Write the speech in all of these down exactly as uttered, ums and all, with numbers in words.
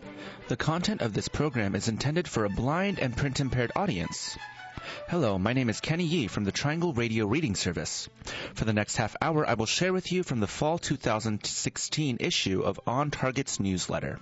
The content of this program is intended for a blind and print-impaired audience. Hello, my name is Kenny Yee from the Triangle Radio Reading Service. For the next half hour, I will share with you from the fall two thousand sixteen issue of On Target's newsletter.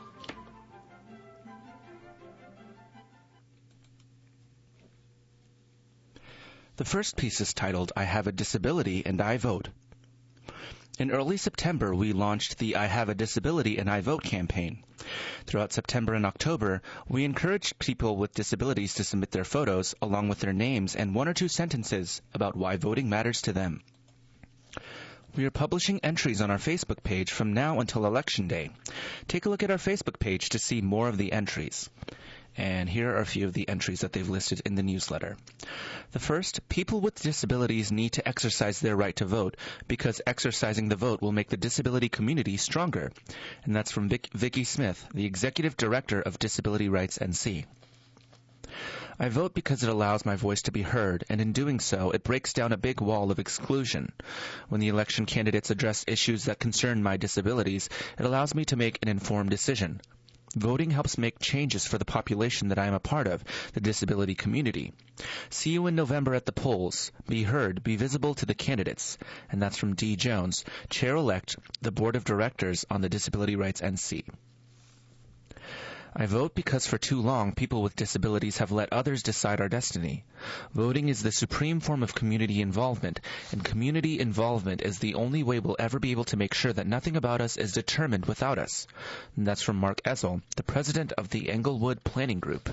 The first piece is titled, I Have a Disability and I Vote. In early September, we launched the I Have a Disability and I Vote campaign. Throughout September and October, we encouraged people with disabilities to submit their photos, along with their names and one or two sentences about why voting matters to them. We are publishing entries on our Facebook page from now until Election Day. Take a look at our Facebook page to see more of the entries. And here are a few of the entries that they've listed in the newsletter. The first, people with disabilities need to exercise their right to vote because exercising the vote will make the disability community stronger. And that's from Vic- Vicki Smith, the Executive Director of Disability Rights N C. I vote because it allows my voice to be heard, and in doing so, it breaks down a big wall of exclusion. When the election candidates address issues that concern my disabilities, it allows me to make an informed decision. Voting helps make changes for the population that I am a part of, the disability community. See you in November at the polls. Be heard, be visible to the candidates. And that's from Dee Jones, Chair-elect, the Board of Directors on the Disability Rights N C. I vote because for too long, people with disabilities have let others decide our destiny. Voting is the supreme form of community involvement, and community involvement is the only way we'll ever be able to make sure that nothing about us is determined without us. And that's from Mark Ezel, the president of the Englewood Planning Group.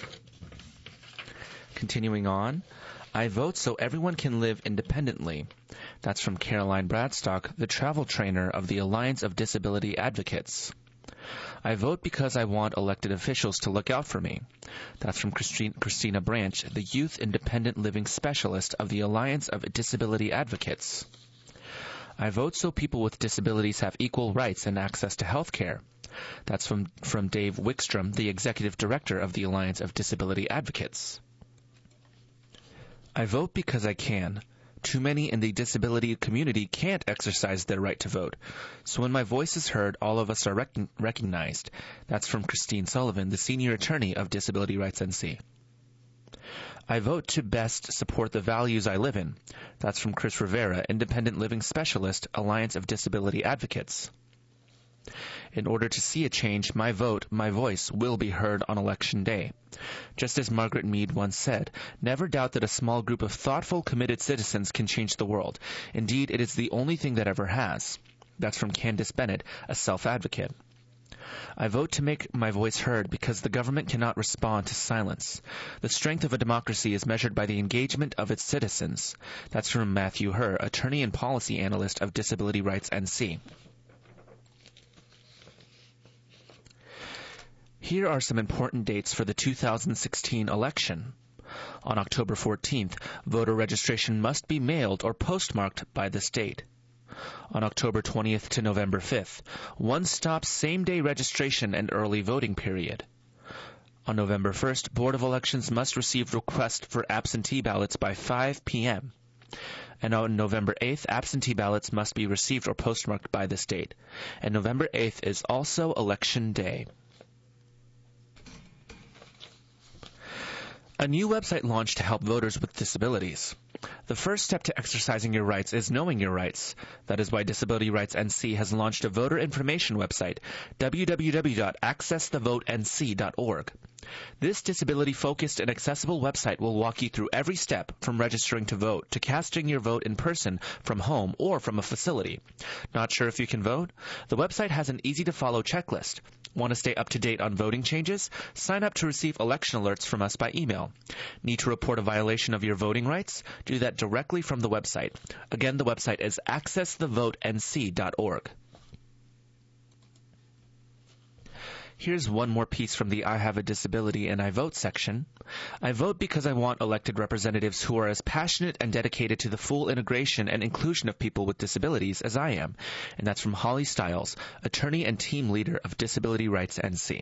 Continuing on, I vote so everyone can live independently. That's from Caroline Bradstock, the travel trainer of the Alliance of Disability Advocates. I vote because I want elected officials to look out for me. That's from Christine, Christina Branch, the Youth Independent Living Specialist of the Alliance of Disability Advocates. I vote so people with disabilities have equal rights and access to health care. That's from, from Dave Wickstrom, the Executive Director of the Alliance of Disability Advocates. I vote because I can. Too many in the disability community can't exercise their right to vote. So when my voice is heard, all of us are rec- recognized. That's from Christine Sullivan, the Senior Attorney of Disability Rights N C. I vote to best support the values I live in. That's from Chris Rivera, Independent Living Specialist, Alliance of Disability Advocates. In order to see a change, my vote, my voice, will be heard on Election Day. Just as Margaret Mead once said, never doubt that a small group of thoughtful, committed citizens can change the world. Indeed, it is the only thing that ever has. That's from Candice Bennett, a self-advocate. I vote to make my voice heard because the government cannot respond to silence. The strength of a democracy is measured by the engagement of its citizens. That's from Matthew Herr, attorney and policy analyst of Disability Rights N C. Here are some important dates for the two thousand sixteen election. On October fourteenth, voter registration must be mailed or postmarked by the state. On October twentieth to November fifth, one-stop same-day registration and early voting period. On November first, Board of Elections must receive requests for absentee ballots by five p.m. And on November eighth, absentee ballots must be received or postmarked by the state. And November eighth is also Election Day. A new website launched to help voters with disabilities. The first step to exercising your rights is knowing your rights. That is why Disability Rights N C has launched a voter information website, w w w dot access the vote n c dot org. This disability-focused and accessible website will walk you through every step from registering to vote to casting your vote in person from home or from a facility. Not sure if you can vote? The website has an easy-to-follow checklist. Want to stay up to date on voting changes? Sign up to receive election alerts from us by email. Need to report a violation of your voting rights? Do that directly from the website. Again, the website is access the vote n c dot org. Here's one more piece from the I Have a Disability and I Vote section. I vote because I want elected representatives who are as passionate and dedicated to the full integration and inclusion of people with disabilities as I am. And that's from Holly Stiles, attorney and team leader of Disability Rights N C.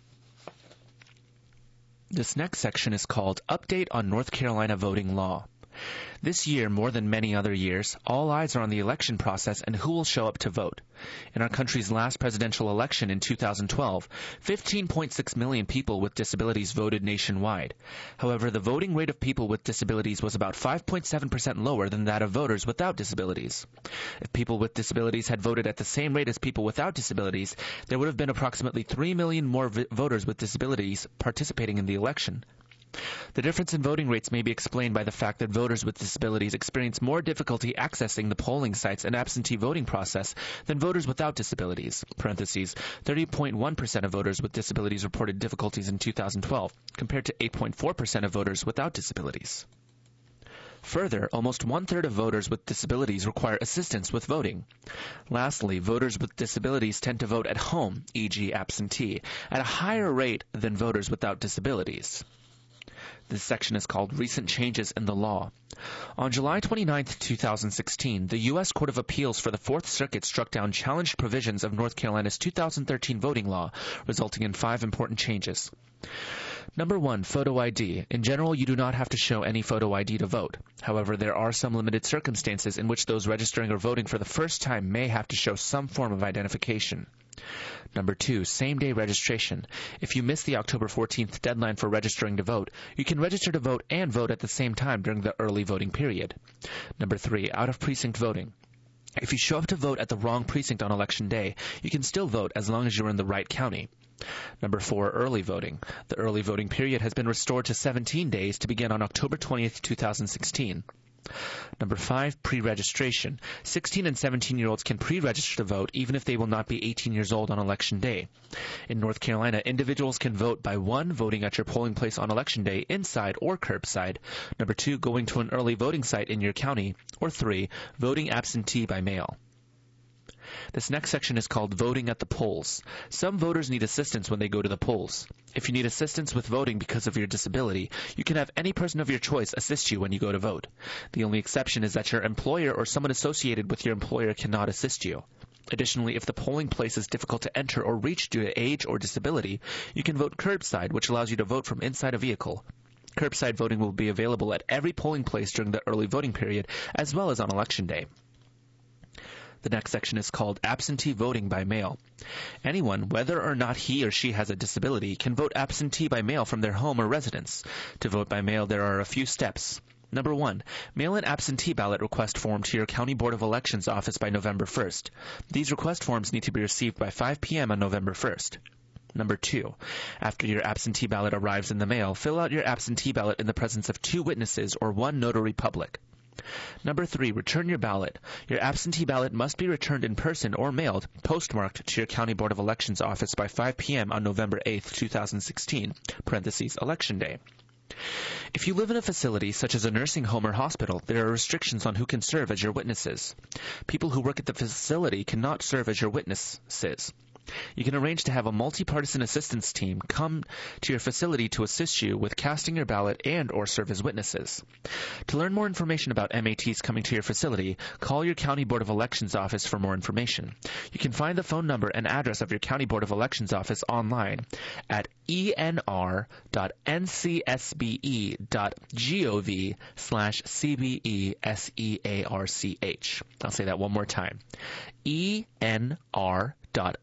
This next section is called Update on North Carolina Voting Law. This year, more than many other years, all eyes are on the election process and who will show up to vote. In our country's last presidential election in two thousand twelve, fifteen point six million people with disabilities voted nationwide. However, the voting rate of people with disabilities was about five point seven percent lower than that of voters without disabilities. If people with disabilities had voted at the same rate as people without disabilities, there would have been approximately three million more v- voters with disabilities participating in the election. The difference in voting rates may be explained by the fact that voters with disabilities experience more difficulty accessing the polling sites and absentee voting process than voters without disabilities. Parentheses, thirty point one percent of voters with disabilities reported difficulties in two thousand twelve, compared to eight point four percent of voters without disabilities. Further, almost one-third of voters with disabilities require assistance with voting. Lastly, voters with disabilities tend to vote at home, for example absentee, at a higher rate than voters without disabilities. This section is called Recent Changes in the Law. On July twenty-ninth, two thousand sixteen, the U S Court of Appeals for the Fourth Circuit struck down challenged provisions of North Carolina's two thousand thirteen voting law, resulting in five important changes. Number one, photo I D. In general, you do not have to show any photo I D to vote. However, there are some limited circumstances in which those registering or voting for the first time may have to show some form of identification. Number two, same-day registration. If you miss the October fourteenth deadline for registering to vote, you can register to vote and vote at the same time during the early voting period. Number three, out-of-precinct voting. If you show up to vote at the wrong precinct on election day, you can still vote as long as you're in the right county. Number four, early voting. The early voting period has been restored to seventeen days to begin on October twentieth, two thousand sixteen. Number five, pre-registration. sixteen and seventeen-year-olds can pre-register to vote even if they will not be eighteen years old on election day. In North Carolina, individuals can vote by one, voting at your polling place on election day inside or curbside. Number two, going to an early voting site in your county. Or three, voting absentee by mail. This next section is called Voting at the Polls. Some voters need assistance when they go to the polls. If you need assistance with voting because of your disability, you can have any person of your choice assist you when you go to vote. The only exception is that your employer or someone associated with your employer cannot assist you. Additionally, if the polling place is difficult to enter or reach due to age or disability, you can vote curbside, which allows you to vote from inside a vehicle. Curbside voting will be available at every polling place during the early voting period, as well as on election day. The next section is called Absentee Voting by Mail. Anyone, whether or not he or she has a disability, can vote absentee by mail from their home or residence. To vote by mail, there are a few steps. Number one, mail an absentee ballot request form to your County Board of Elections office by November first. These request forms need to be received by five p.m. on November first. Number two, after your absentee ballot arrives in the mail, fill out your absentee ballot in the presence of two witnesses or one notary public. Number three, return your ballot. Your absentee ballot must be returned in person or mailed, postmarked to your County Board of Elections office by five p.m. on November eighth, two thousand sixteen, parentheses, election day. If you live in a facility such as a nursing home or hospital, there are restrictions on who can serve as your witnesses. People who work at the facility cannot serve as your witnesses. You can arrange to have a multi-partisan assistance team come to your facility to assist you with casting your ballot and or serve as witnesses. To learn more information about M A Ts coming to your facility, call your County Board of Elections office for more information. You can find the phone number and address of your County Board of Elections office online at enr.ncsbe.gov slash cbesearch. I'll say that one more time. enr dot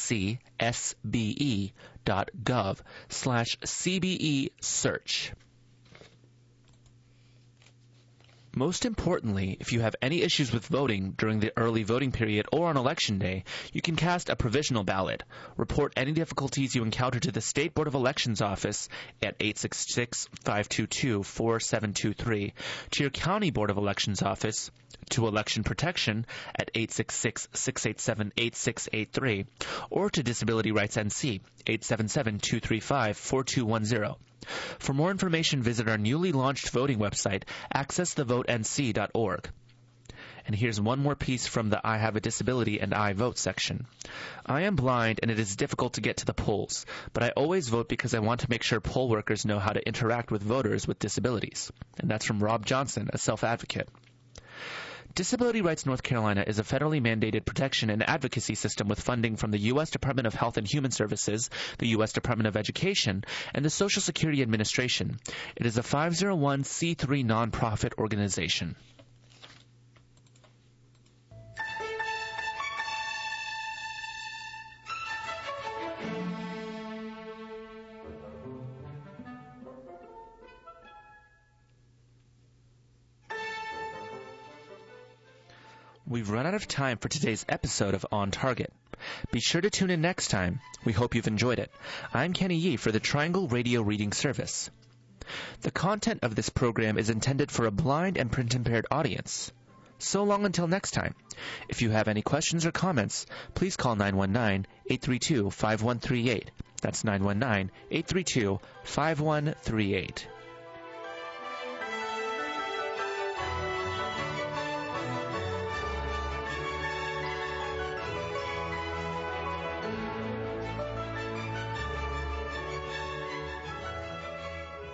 ncsbe dot gov slash cbe search. Most importantly, if you have any issues with voting during the early voting period or on election day, you can cast a provisional ballot. Report any difficulties you encounter to the State Board of Elections office at eight six six, five two two, four seven two three, to your County Board of Elections office, to Election Protection at eight six six, six eight seven, eight six eight three, or to Disability Rights N C, eight seven seven, two three five, four two one zero. For more information, visit our newly launched voting website, access the vote n c dot org. And here's one more piece from the I Have a Disability and I Vote section. I am blind and it is difficult to get to the polls, but I always vote because I want to make sure poll workers know how to interact with voters with disabilities. And that's from Rob Johnson, a self-advocate. Disability Rights North Carolina is a federally mandated protection and advocacy system with funding from the U S Department of Health and Human Services, the U S Department of Education, and the Social Security Administration. It is a five oh one c three nonprofit organization. We've run out of time for today's episode of On Target. Be sure to tune in next time. We hope you've enjoyed it. I'm Kenny Yee for the Triangle Radio Reading Service. The content of this program is intended for a blind and print-impaired audience. So long until next time. If you have any questions or comments, please call nine one nine, eight three two, five one three eight. That's nine one nine, eight three two, five one three eight.